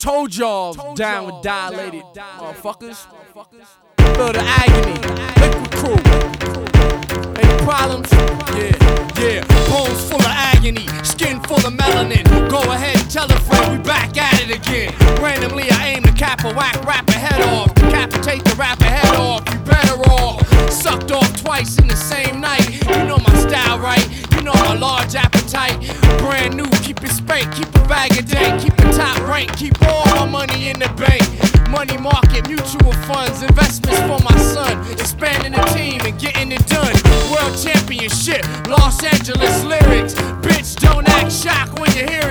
Told y'all down with dilated motherfuckers. Feel the agony, liquid crew. Any problems? Yeah. Bones full of agony, skin full of melanin. Go ahead and tell a friend we back at it again. Randomly I aim to cap a whack rapper head off. Decapitate the rapper head off, you better off. Sucked off twice in the same night. You know my style, right? You know my large appetite. Brand new, keep it spank, keep a bag of dank, keep it top rank, keep all my money in the bank. Money market, mutual funds, investments for my son. Expanding the team and getting it done. World championship, Los Angeles lyrics. Bitch, don't act shocked when you hear